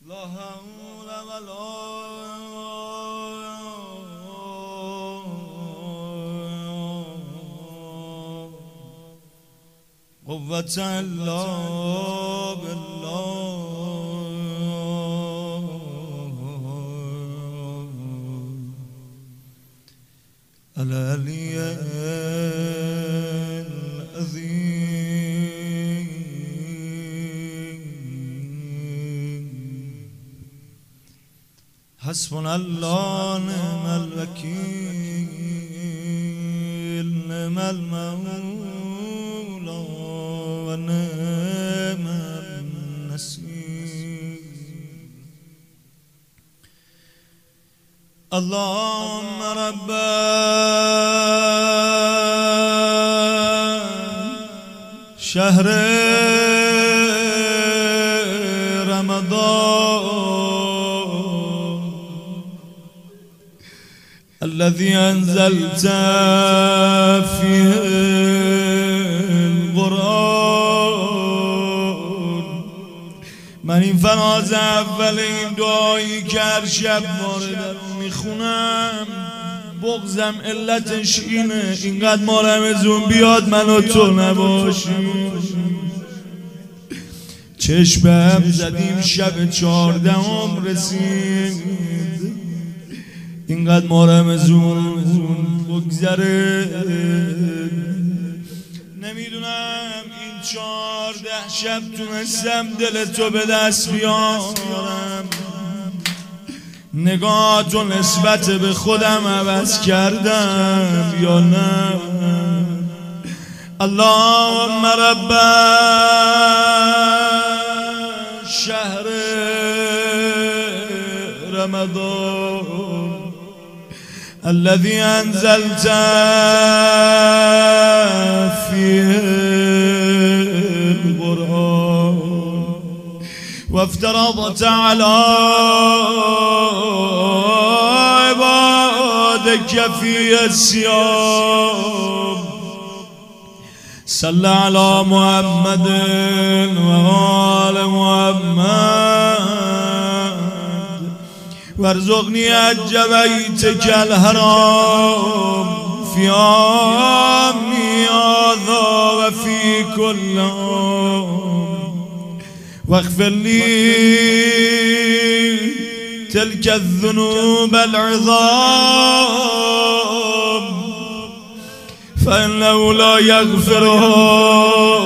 لا حول ولا قوة إلا بالله العلي حسبنا الله نعم الوكيل نعم المولى ونعم النصير اللهم رب شهر رمضان الذي أنزلت فيه القرآن من این فراز اول این دعایی که هر شب مورد میخونم بغضم علتش اینه اینقدر ما رمزون بیاد من و تو نباشیم چشم به هم زدیم شب 14 رسید اینقدر ما رمزون بگذره نمیدونم این 14 شب تونستم دل تو به دست بیارم نگاه تو نسبت به خودم عوض کردم یا نه اللهم رب شهر رمضان الذي أنزلت فيه القرآن وافترضت على عبادك في الصيام صلى على محمد وآل محمد وارزقني حج بيتك الحرام في عامي هذا وفي كل عام واغفر لي تلك الذنوب العظام فإنه لا يغفرها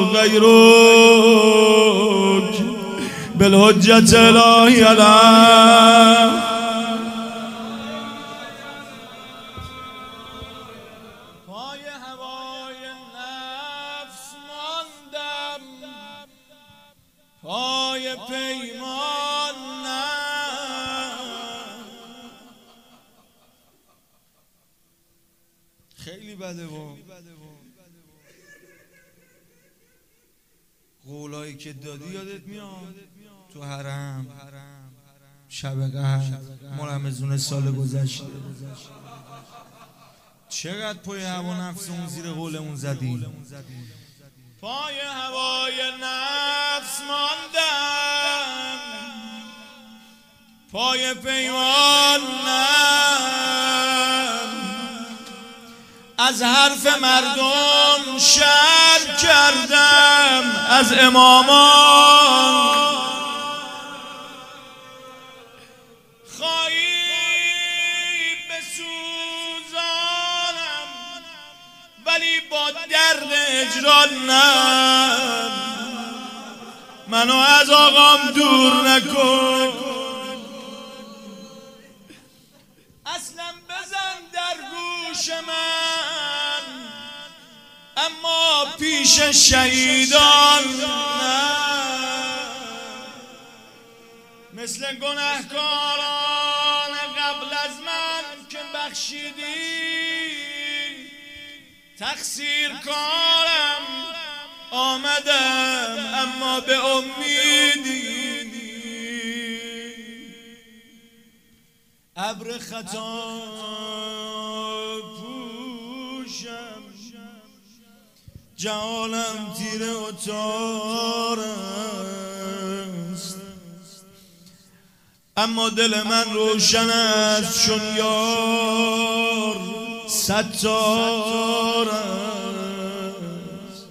غيرك بالحجة الهی علیه پای هوای نفس ماندم پای پیمان خیلی بده قولایی که دادی یادت میاد تو حرم شب قدر مرمزون سال گذشته چقدر پای هوا نفسمون زیر قولمون زدیم پای هوای نفس ماندم پای پیمان از حرف مردم شر کردم از امامان خواهی بسوزانم ولی با درد هجران نه منو از آقام دور نکن اصلا بزن در گوش من اما پیش شهیدان نه مثل گناهکاران قبل از من که بخشیدی تقصیر کارم آمدم اما به امیدی ابر خطا پوشم جهالم تیر اتار است اما دل من روشن است چون یار ستار است.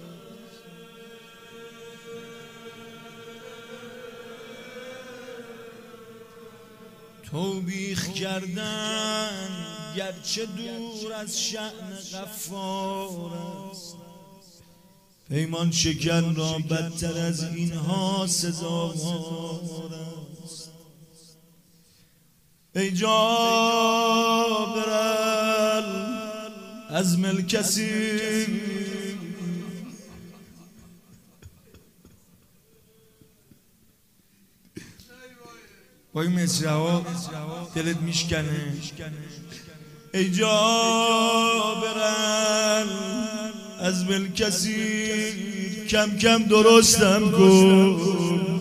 توبیخ کردن گرچه دور از شأن غفار است، پیمان شکن را بدتر از اینها سزاوار است. ای جابر العزم الکثیر، با این مصرع‌ها دلت میشکنه. ای جابر العزم الکثیر، کم کم درستم کن،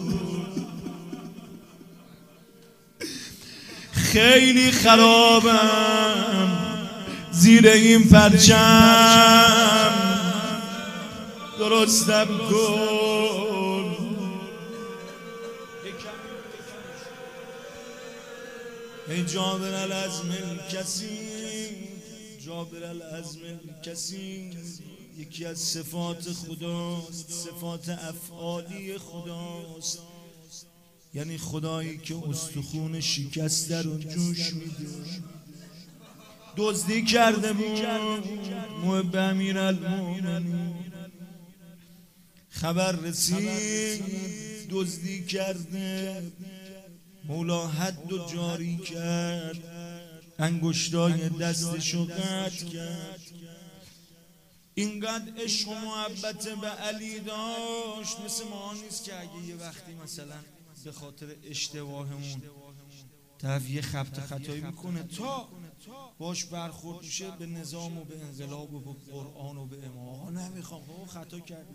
خیلی خرابم زیر این پرچم، درستم کن. ای جابر العزم الکثیر، جابر العزم الکثیر یکی از صفات خداست، صفات افعالی خداست، یعنی خدایی که استخون شکسته رو جوش میده. دزدی کرده بود محب امیرالمومنین، خبر رسید دزدی کرده، مولا حد و جاری کرد، انگشتای دستشو قطع کرد. اینقدر عشق و محبت به علی داشت، مثل ما نیست که اگه یه وقتی مثلا به خاطر اشتباهمون طرف یه خطایی میکنه تا باش برخورد میشه به نظام و به انقلاب و به قرآن و به امام، آقا نمیخوام خطا کردی.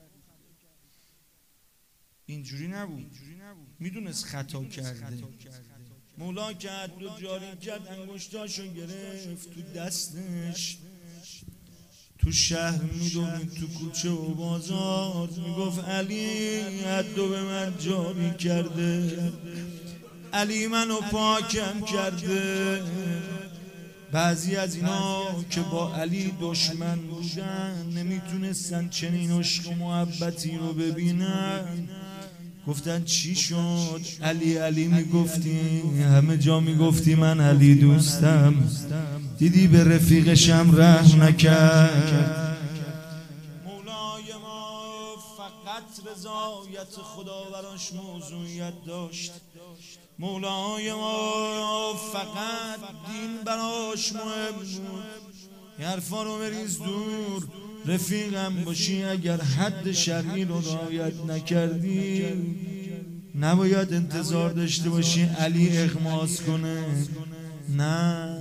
اینجوری نبود، میدونست خطا کرده. مولا که حد و جاری کرد، انگشتاشو گرفت تو دستش، تو شهر میدونید تو کوچه و بازار میگفت علی حدو به من جاری کرده، علی منو پاکم کرده. بعضی از اینا که با علی دشمن بودن نمیتونستن چنین عشق و محبتی رو ببینن. گفتن چی شد؟ علی علی میگفتی، همه جا میگفتی من علی دوستم، دیدی به رفیقشم رحم نکرد. مولای ما فقط رضایت خدا براش موضوعیت داشت، مولای ما فقط دین براش مهم بود. یه حرفا رو بریز دور، رفیقم باشی اگر حد شرعی رو رعایت نکردی نباید انتظار داشته باشی علی اغماس کنه. نه،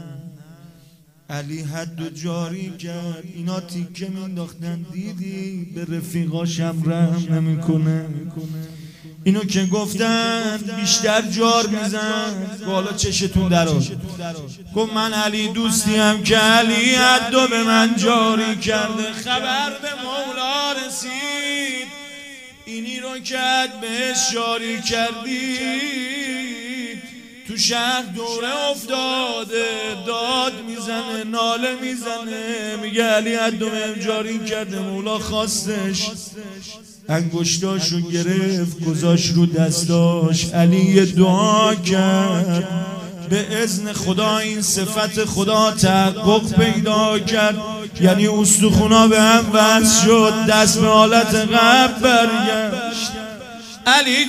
علی حد و جاری کرد. اینا تیکه مینداختن، دیدی به رفیقاشم رحم نمیکنه. اینو که گفتن بیشتر جار میزن، بالا چشتون درآ. گفت من علی دوستیم که علی حدو به من جاری کرده. خبر به مولا رسید، اینی رو که حد بهش جاری کردی تو شهر دوره افتاده، داد میزنه، ناله میزنه، میگه علی حدو بهم جاری کرده. مولا خواستش، انگشتاشو گرفت گذاشت رو دستاش. علی دعا کرد، به اذن خدا این صفت خدا تحقق پیدا کرد، یعنی استخونا به هم وصل شد، دست به حالت قبل برگشت. علی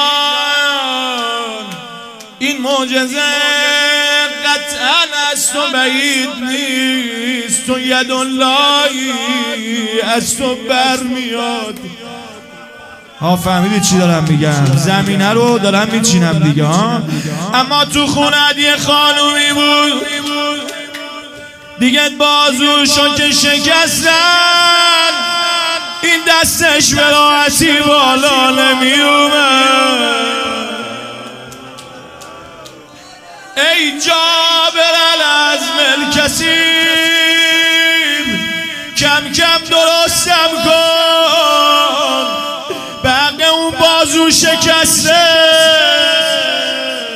جان این معجزه قطعا از تو بعید نیست، تو یداللهی از تو برمیاد. ها فهمیدید چی دارم میگم؟ زمینه رو دارم میچینم دیگه ها. اما تو خونت یه خانومی بود دیگه، بازوشو که شکستن، این دستش به راحتی بالا نمیومد. ای جابر العزم الکثیر، کم کم درستم کن، بقیه اون بازو شکسته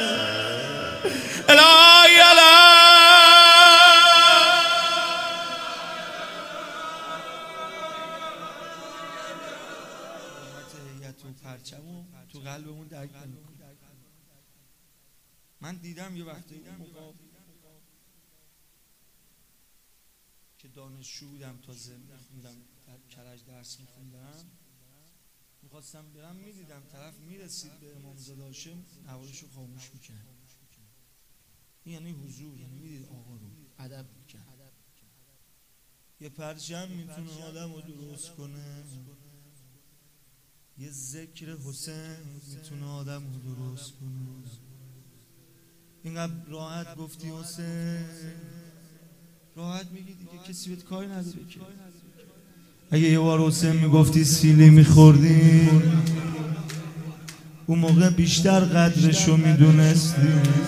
تو قلبمون درک نمیکنه. من دیدم یه وقتی اون موقع که دانشجو بودم، تازه میخوندم در کرج درس میخوندم، میخواستم برم، میدیدم طرف میرسید به امامزاده هاشم نوارشو خاموش میکرد. یعنی حضور، یعنی میدید آقا رو ادب میکرد. یه پرچم میتونه آدم رو درست کنه، یه ذکر حسین میتونه آدم رو درست کنه. اینقدر راحت گفتی حسین، راحت میگی دیگه، کسی بهت کاری نداره که. اگه یه بار حسین میگفتی سیلی میخوردی، اون موقع بیشتر قدرشو میدونستی.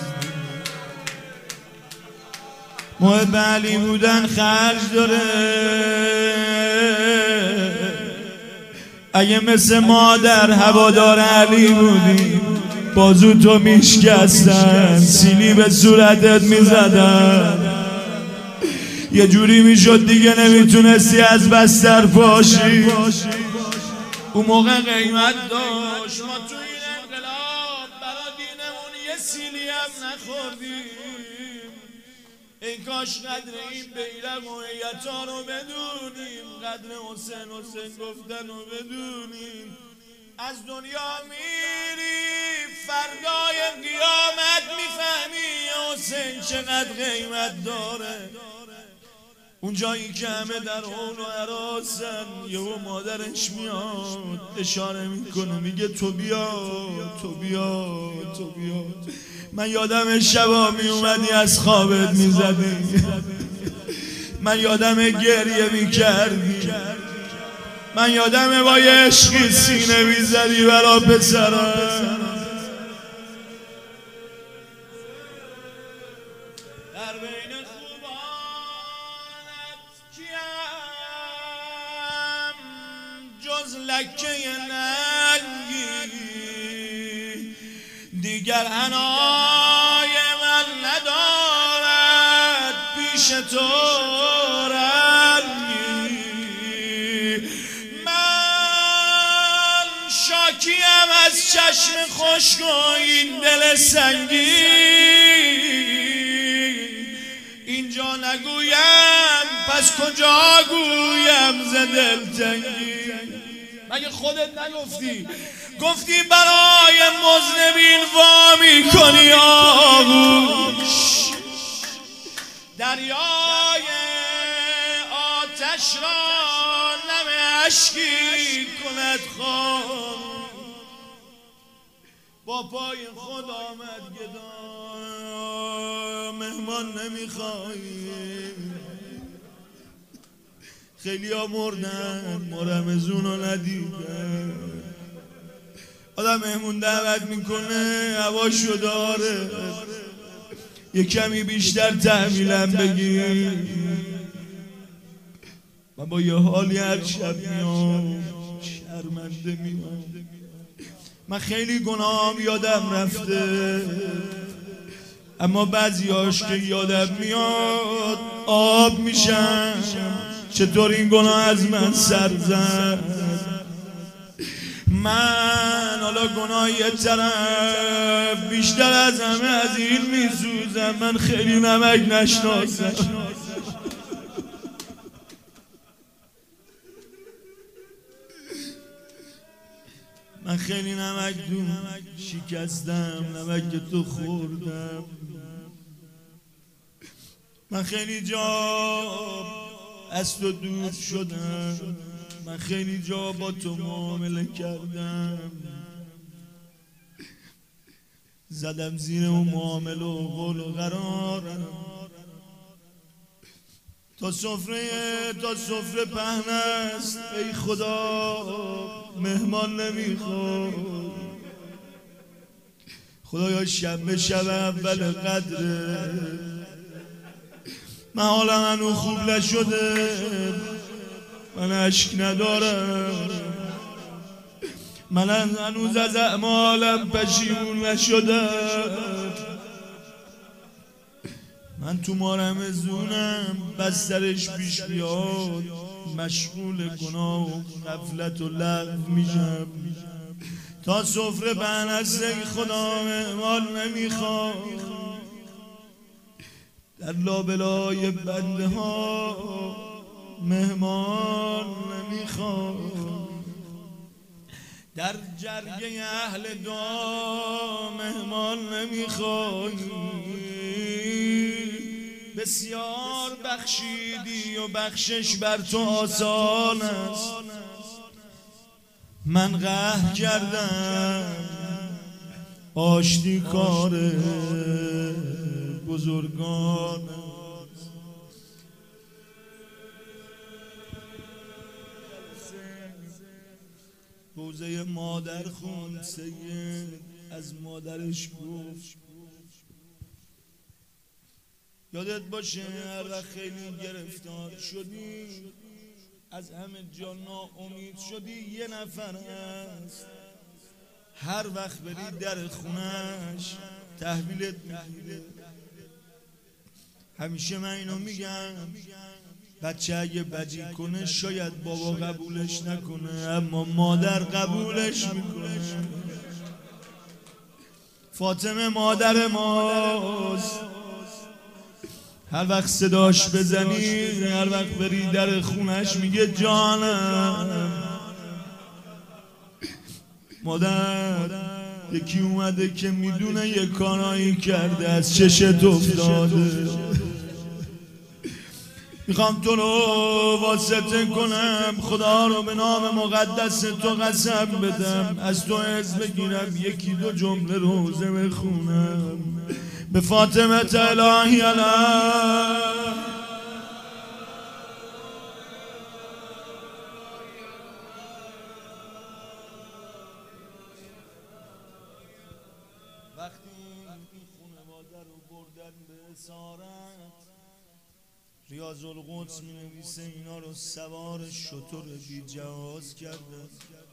محب علی بودن خرج داره. اگه مثل مادر هوادار علی بودی، بازو تو میشکستن، سیلی به صورتت میزدن، یه جوری میشد دیگه نمیتونستی از بستر پاشی. اون موقع قیمت داشت. ما تو این انقلاب برا دینمون یه سیلی هم نخوردیم. این کاش قدر این بیرق و هیئت‌ها رو بدونیم، قدر حسین گفتن رو بدونیم. از دنیا میری فردای قیامت میفهمی حسین چقدر قیمت داره. اون جایی که همه در حول و هراسن، یهو مادرش میاد اشاره میکنه، میگه تو بیا تو بیا تو بیا. من یادم شبا میومدی از خوابت میزدی، من یادم گریه میکردی، من یادم با یه عشقی سینه میزدی برا پسرم. در بین خوبانت کیم جز لکه ننگی، دیگر عنای من ندارد پیش تو رنگی. من شاکیم از چشم خشک و این دل سنگین، اینجا نگویم پس کجا گویم ز دلتنگی. مگه خودت نگفتی؟ گفتی برای مذنبین وا میکنی آغوش، دریای آتش را نم اشکی کند خام. با پای خود آمد گدا، مهمان نمیخوایی. خیلی ها مردن، ما رمضون رو ندیدن. آدم مهمون دعوت میکنه، هواشو داره، یه کمی بیشتر تحویلم بگیر. من با یه حالی هر شب میام شرمنده میام. من خیلی گناهم یادم رفته، اما بعضیاش که یادم میاد آب میشن. چطور این گناه از من سر زد؟ من حالا گناه یه طرف، بیشتر از همه از این میسوزم. من خیلی نمک نشناسم، من خیلی نمک دون شکستم، نمک تو خوردم. من خیلی جا از تو دور شدم، من خیلی جا با تو معامله کردم، زدم زیر اون معامله و قول و قرارم. تا سفره پهن است ای خدا، مهمان نمیخواد. خدایا شب شب اول قدره، من حالم هنو خوب نشده، من عشق ندارم، من هنوز از اعمالم پشیمون نشدم. من تو رمضونم بسترش پیش بیاد، مشغول گناه و غفلت و لغو میشم. تا سفره بنزه خدا مهمان نمیخواد، در لابلای بنده ها مهمان نمیخواد، در جرگه اهل دعا مهمان نمیخواد. بسیار بخشیدی و بخشش بر تو آسان است، من قهر کردم آشتی کار بزرگان است. روزه مادر خوند سید، از مادرش گفت یادت باشه هر وقت خیلی گرفتار شدی، از همه جا ناامید شدی، یه نفر هست هر وقت بری در خونش تحویلت میگیره. همیشه من اینو میگم، بچه اگه بدی کنه شاید بابا قبولش نکنه، اما مادر قبولش میکنه. فاطمه مادر ماست، هر وقت صداش بزنی، هر وقت بری در خونش میگه جانم. مادر یکی اومده که میدونه یه کارایی کرده از چشت افتاده، میخوام تو رو واسطه کنم، خدا رو به نام مقدس تو قسم بدم، از تو عز بگیرم، یکی دو جمله روزه بخونم. به فاطمه الهی علیه وقتی این خانواده رو بردن به اسارت، ریاض القدس می نویسه اینا رو سوار شتر بی جواز کرده.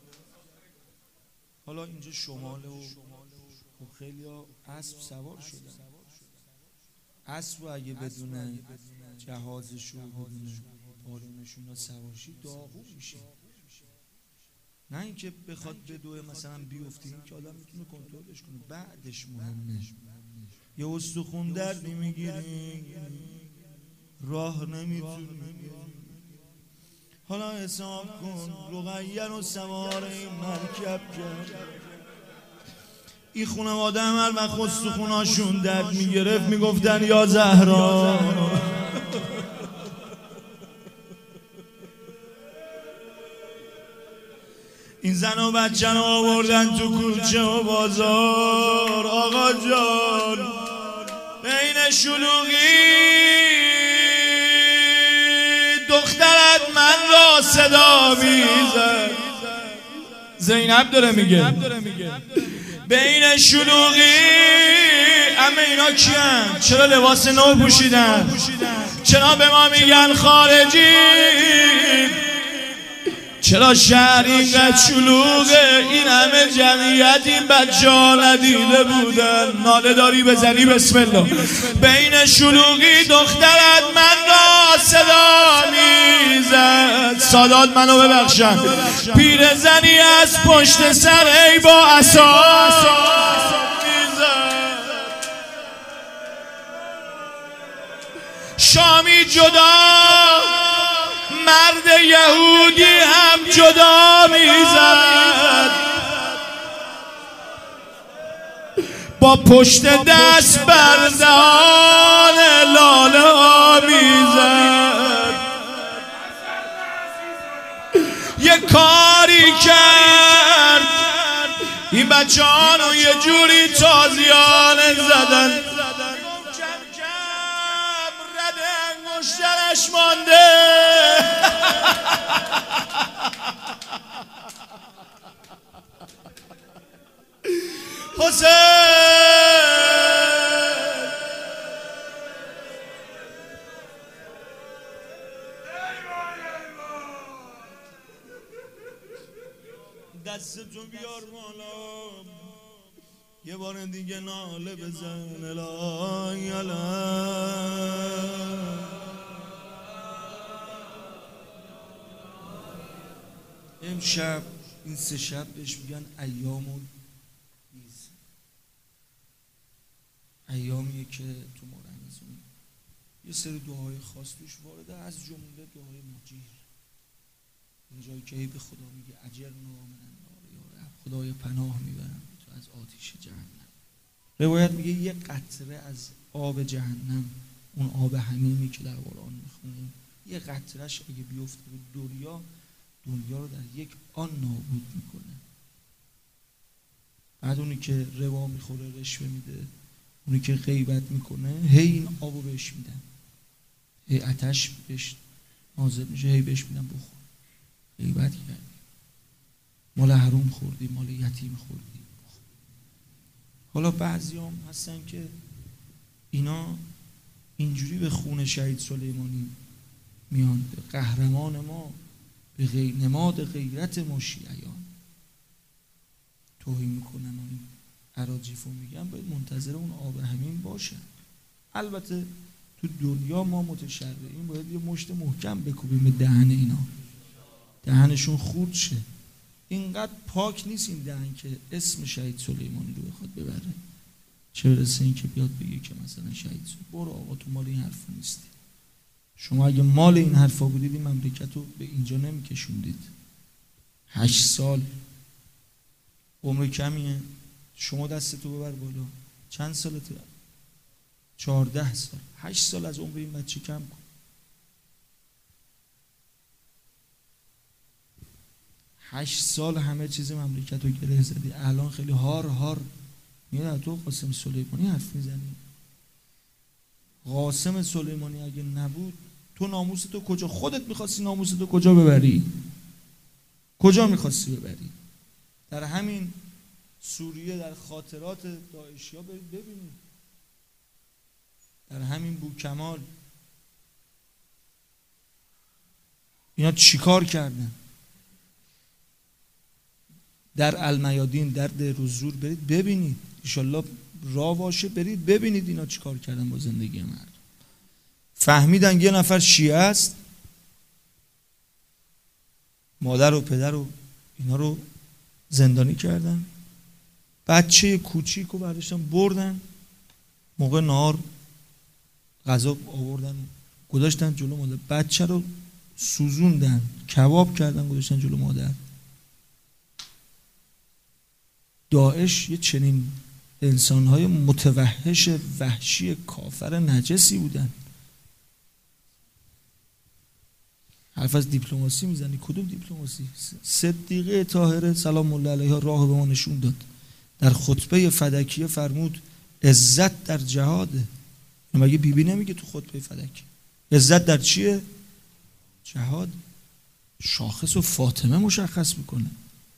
حالا اینجا شماله و خیلی ها اسب سوار شدن، اسب اگه بدون جهازشون بدون بارونشون ها سوارشی داغون میشه، نه اینکه بخواد بدوه مثلا بیفته، این که آدم میتونه کنترلش کنه، بعدش مهمه. یه استخون دردی میگیری راه نمیتونی، حالا حساب کن رقیه رو سوار این مرکب کرد. این خانواده هم هر وقت استخوناشون درد میگرفت میگفتن یا زهرا. این زن و بچه رو آوردن تو کوچه و بازار، آقا جان بین شلوغی دخترت من را صدا میزد. زینب داره میگه بین شلوغی اما اینا کیان؟ چرا لباس نو پوشیدن؟ چرا به ما میگن خارجی؟ چرا شهر اینقدر شلوغه؟ این همه جمعیت این بچه ها ندیده بودن. ناله داری بزنی بسم الله. بین شلوغی دخترت من را صدا میزد. سادات منو ببخشن، پیر زنی از پشت سر ای با عصا میزد. شامی جدا مرد یهودی هم جدا میزد، با پشت دست بر دهان لاله ها میزد. یه کاری کرد این بچه هانو یه جوری تازیانه زدن، کم کم رد انگشترش مانده. حسین دستتو بیار بالا، یه بار دیگه ناله بزن الهی امشب این 3 شب بهش میگن ایام بیز. ایامیه که تو ماه رمضان یه سری دعای خاص توش وارده، از جمله دعای مجیر. اینجایی که به خدا میگه اجرنا من النار یا رب، خدای پناه میبرم تو از آتش جهنم. روایت میگه یه قطره از آب جهنم، اون آب حمیمی که در قرآن میخونیم، یه قطرهش اگه بیفته به دنیا رو در یک آن نابود میکنه. بعد اونی که روا میخوره، رشوه میده، اونی که غیبت میکنه، هی این آبو بهش میدن، هی آتش بهش نازل میشه، هی بهش میدن بخور. غیبت کردی، مال حروم خوردی، مال یتیم خوردی، بخور. حالا بعضی هم هستن که اینا اینجوری به خون شهید سلیمانی میان، به قهرمان ما، به نماد غیرت ما شیعیان توهین میکنن و این اراجیفو میگن، باید منتظر اون آب همین باشن. البته تو دنیا ما متشرعین باید یه مشت محکم بکوبیم به دهن اینا، دهنشون خورد شه. اینقدر پاک نیست این دهن که اسم شهید سلیمانی رو بخواد ببره، چه برسه این که بیاد بگه که مثلا شهید سلیمانی. برو آقا، تو مال این حرفا نیستی. شما اگه مال این حرفا بودید این مملکت رو به اینجا نمیکشوندید. 8 سال عمر کمیه، شما دستتو ببر بالا. چند سالته؟ 14 سال. 8 سال از عمر این بچه کم کن. 8 سال همه چیز مملکت رو گره زدی. الان خیلی هار میاد تو قاسم سلیمانی حرف میزنی. قاسم سلیمانی اگه نبود تو ناموس تو کجا؟ خودت میخواستی ناموس تو کجا ببری؟ کجا میخواستی ببری؟ در همین سوریه، در خاطرات داعشیا برید ببینید، در همین بوکمال اینا چیکار کردن. در المیادین، در دیر و زور برید ببینید، انشالله راه باشه برید ببینید اینا چیکار کردن با زندگی مردم. فهمیدن یه نفر شیعه است، مادر و پدر و اینا رو زندانی کردن، بچه کوچیک رو برداشتن بردن، موقع نهار غذا آوردن گذاشتن جلو مادر، بچه رو سوزوندن، کباب کردن گذاشتن جلو مادر. داعش یه چنین انسانهای متوحش وحشی کافر نجسی بودن. حرف از دیپلماسی میزنی، کدوم دیپلماسی؟ صدیقه طاهره سلام الله علیها راه به ما نشون داد. در خطبه فدکیه فرمود عزت در جهاده. مگه بیبی نمیگه تو خطبه فدکی عزت در چیه؟ جهاد. شاخص و فاطمه مشخص میکنه.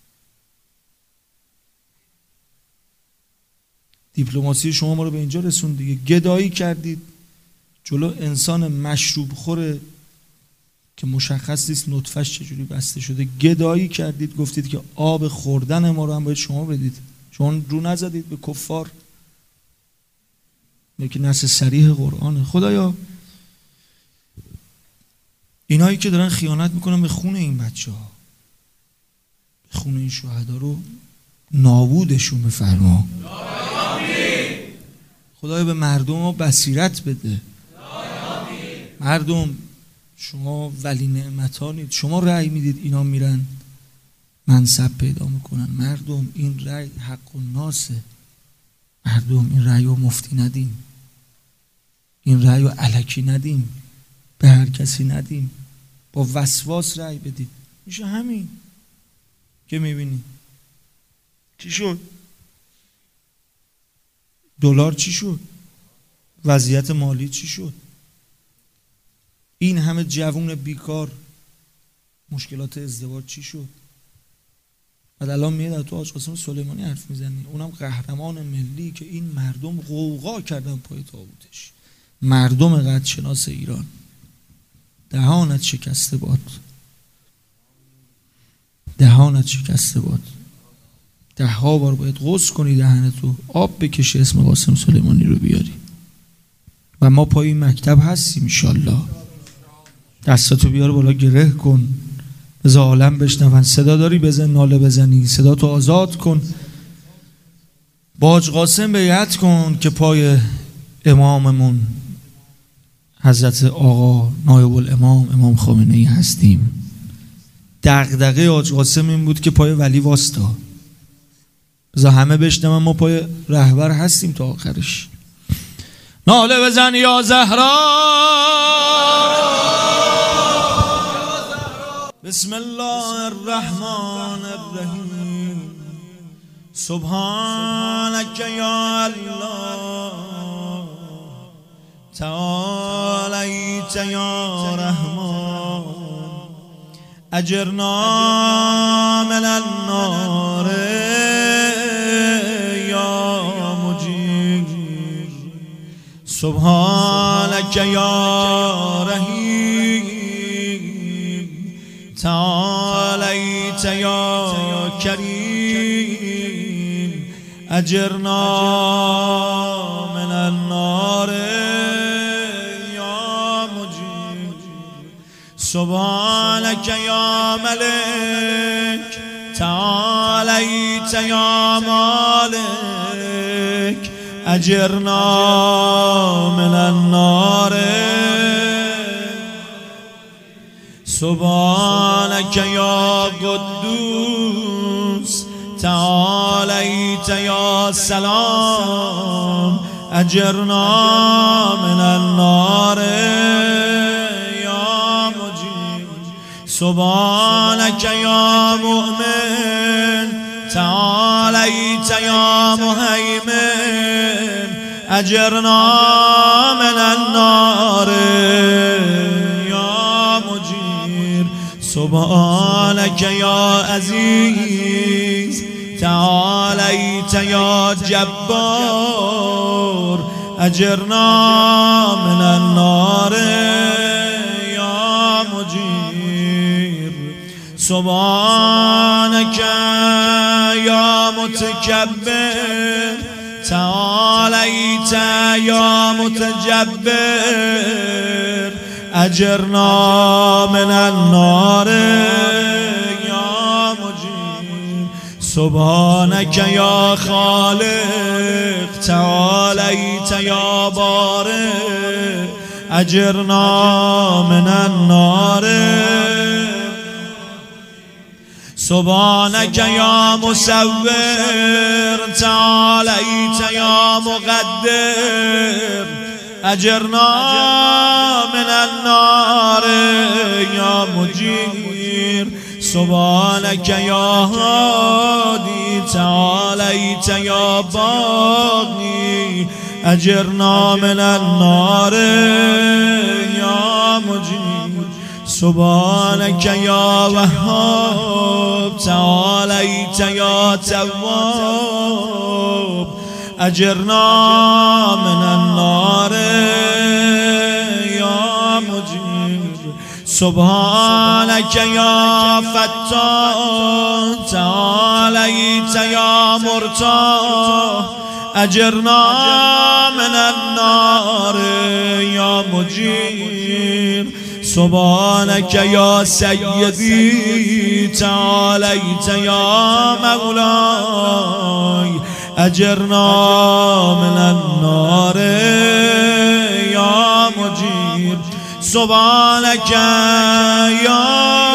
دیپلماسی شما ما رو به اینجا رسوند دیگه. گدایی کردید جلو انسان مشروب خوره که مشخص نیست نطفش چجوری بسته شده. گدایی کردید، گفتید که آب خوردن ما رو هم باید شما بدید. شما رو نزدید به کفار. که نص صریح قرآنه. خدایا اینایی که دارن خیانت میکنن به خون این بچه ها، به خون این شهدا رو نابودشون بفرما. خدایا به مردم بصیرت بده. مردم شما ولی نعمتانید، شما رأی میدید اینا میرن منصب پیدا میکنن. مردم این رأی حق الناسه. مردم این رأی رو مفتی ندیم، این رأی رو الکی ندیم، به هر کسی ندیم، با وسواس رأی بدید. میشه همین که میبینی چی شد؟ دلار چی شد؟ وضعیت مالی چی شد؟ این همه جوون بیکار، مشکلات ازدواج چی شد؟ بعد الان میاد تو حاج قاسم سلیمانی حرف میزنی، اونم قهرمان ملی که این مردم غوغا کردن پای تابوتش. مردم قدرشناس ایران، دهانت شکسته باد، دهانت شکسته باد. 10 بار باید غسل کنی دهنتو، آب بکشی اسم قاسم سلیمانی رو بیاری. و ما پای این مکتب هستیم انشالله. دستاتو بیار بالا، گره کن، از عالم بشنون. صدا داری بزن، ناله بزنی، صدا تو آزاد کن. با حاج قاسم بیعت کن که پای اماممون حضرت آقا نایب الامام امام خامنه‌ای هستیم. دغدغه حاج قاسم این بود که پای ولی واسطا. بذار همه بشنون ما پای رهبر هستیم تا آخرش. ناله بزن یا زهرا. بسم الله الرحمن الرحیم. سبحانك یا الله تعالیت یا رحمان اجرنا من النار یا مجیر. سبحانك یا رحیم تعالیت یا کریم اجرنا من النار یا مجیر. سبحانك یا ملک تعالیت یا مالک اجرنا من النار. سبحانك یا قدوس تعالیت یا سلام اجرنا من النار یا مجیر. سبحانك یا مؤمن تعالیت یا مهیمن اجرنا من النار یا مجیر. سبحانك یا عزیز تعالیت یا جبار اجرنا من النار یا مجیر. سبحانك یا متکبر تعالیت یا متجبر اجرنا من النار یا مجیر. سبحانك یا خالق تعالیت یا بارئ اجرنا من النار. سبحانك یا مصور تعالیت یا مقدر اجرنا من النار یا مجیر. سبحانك یا هادی تعالیت یا باقی اجرنا من النار یا مجیر. سبحانك یا وهاب تعالیت یا تواب اجرنا من النار یا مجیر. سبحانك یا فتاح تعالیت یا مرتاح اجرنا من النار یا مجیر. سبحانك یا سیدی تعالیت یا مولاي اجرنا من النار یا مجیر. سبحانك یا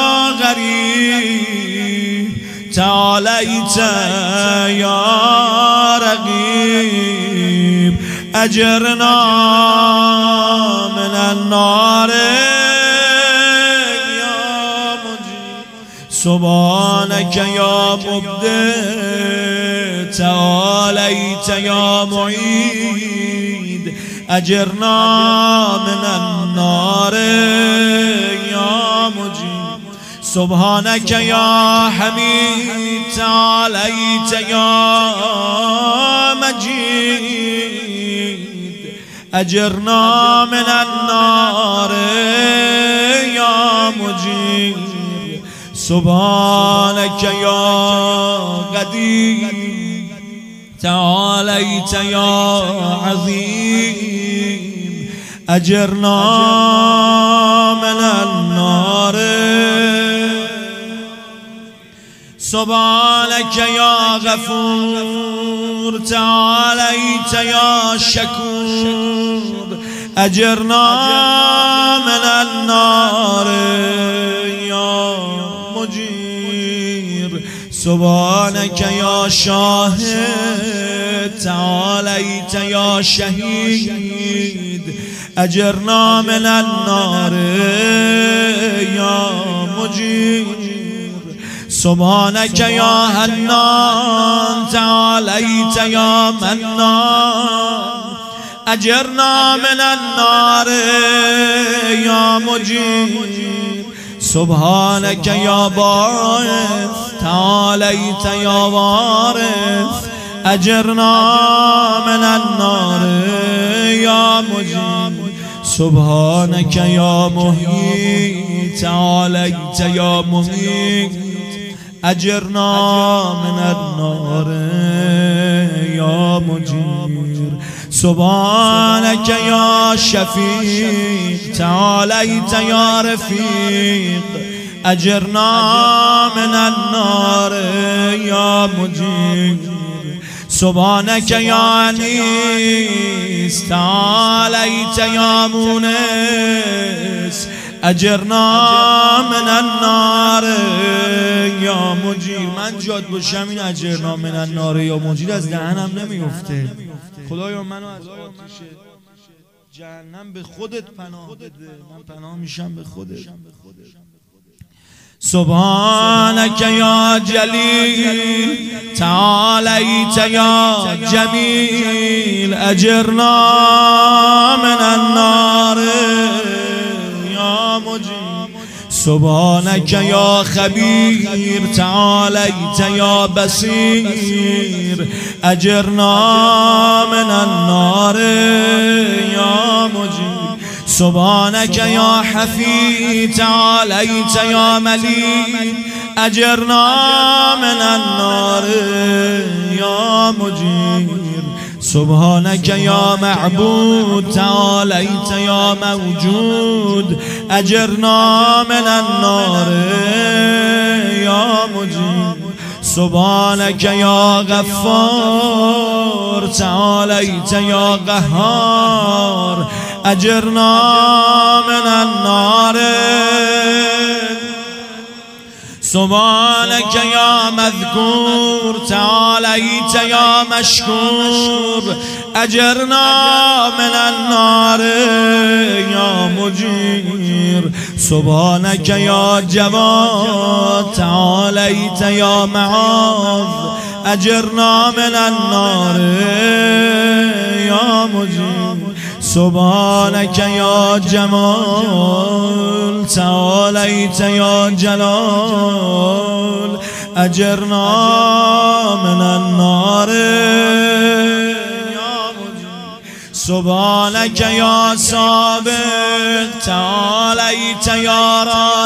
غریب تعالیت یا رقیب اجرنا من النار یا مجیر. سبحانك یا مبدع تعالیت یا معید اجرنا من النار یا مجیر. سبحانك یا حمید تعالیت یا مجید اجرنا من النار یا مجیر. سبحانك یا قدیر تعالیت یا عظیم اجرنا من النار سبحانك يا غفور تعاليت يا شكور أجرنا من النار يا مجير سبحانك يا شاهد تعاليت يا شهيد أجرنا من النار يا مجير سبحانك يا حنان تعاليت يا منان أجرنا من النار يا مجير سبحانك يا باعث تعاليت يا وارث أجرنا من النار يا مجير سبحانك يا محيي تعاليت يا مميت أجرنا من النار يا مجير سبحانك يا شفيق تعاليت يا رفيق أجرنا من النار يا مجير سبحانك يا أنيس تعاليت يا مونس أجرنا من النار یا مجیر. من جاد باشم این اجرنا من النار یا مجیر از دهنم نمیفته. خدایا منو از آتش جهنم به خودت پناه بده، من پناه میشم به خودت. سبحانك يا جليل تعاليت يا جميل أجرنا من النار يا مجيب. سبحانك يا خبير تعاليت يا بصير أجرنا من النار يا مجيب. سبحانك يا حفي تعاليت يا مليك أجرنا من النار يا مجير. سبحانك يا معبود تعاليت يا موجود أجرنا من النار يا مجير. سبحانك يا غفار تعاليت يا قهار أجرنا من النار. سبحانك يا مذكور تعاليت يا مشكور أجرنا من النار يا مجير. سبحانك يا جواد تعاليت يا معاذ أجرنا من النار يا مجير. سبحانك يا جمال تعاليت يا جلال أجرنا من النار يا مجير. سبحانك يا سابق تعاليت يا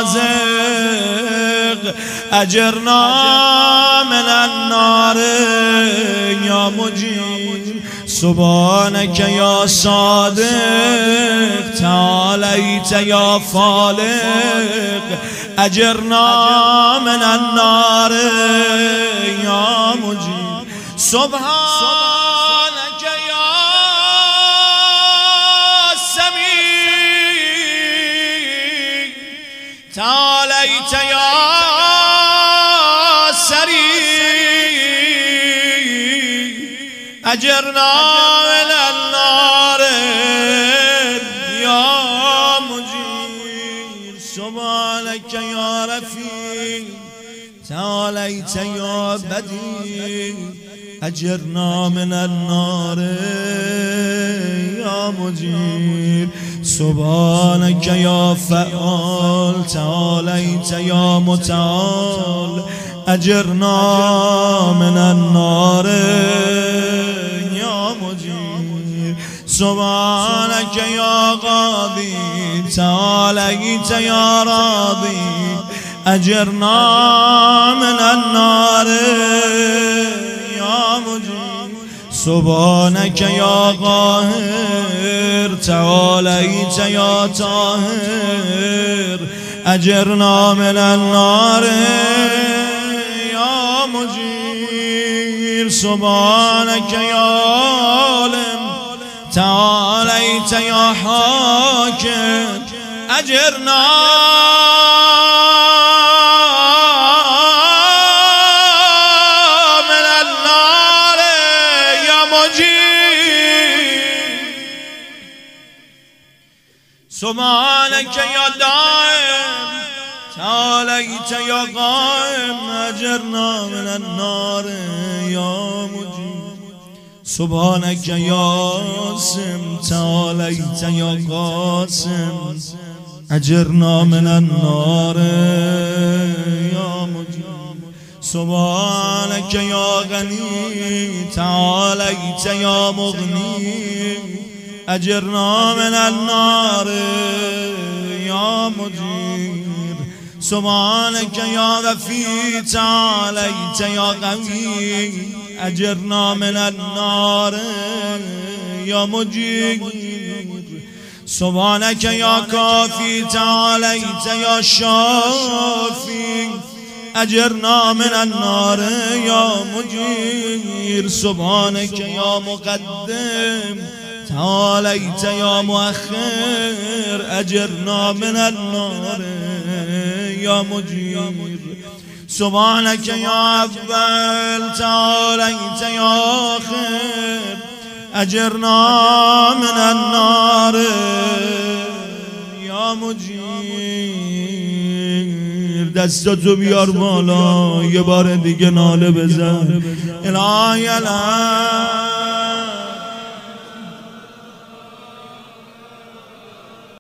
رازق أجرنا من النار يا مجير. سبحانك يا صادق تعاليت يا فالق أجرنا من النار يا مجير. سبحانك يا سميع تعاليت يا أجرنا من النار يا مجير. سبحانك يا رفيق تعاليت يا بديع أجرنا من النار يا مجير. سبحانك يا فعال تعاليت يا متعال أجرنا من النار يا مجير. سبحانك يا قاضي تعاليت يا راضي أجرنا من النار يا مجير. سبحانك يا قاهر تعاليت يا طاهر أجرنا من النار يا مجير سبحانك يا عالم تعاليت يا حاكم أجرنا من النار يا مجير سبحانك يا دائم تعاليت يا قائم أجرنا من النار يا مجير سبحانك يا قاسم تعاليت يا قاسم أجرنا من النار يا مجير سبحانك يا غني تعاليت يا مغني أجرنا من النار يا مجير سبحانك يا غفي تعاليت يا قوي أجرنا من النار يا مجير سبحانك يا كافي تعاليت يا شافي أجرنا من النار يا مجير سبحانك يا مقدم تعاليت يا مؤخر أجرنا من النار يا مجير سبحانك يا أول تعاليت يا آخر أجرنا من النار يا مجير دستتو بیار بالا یه بار دیگه ناله بزن الهی الهی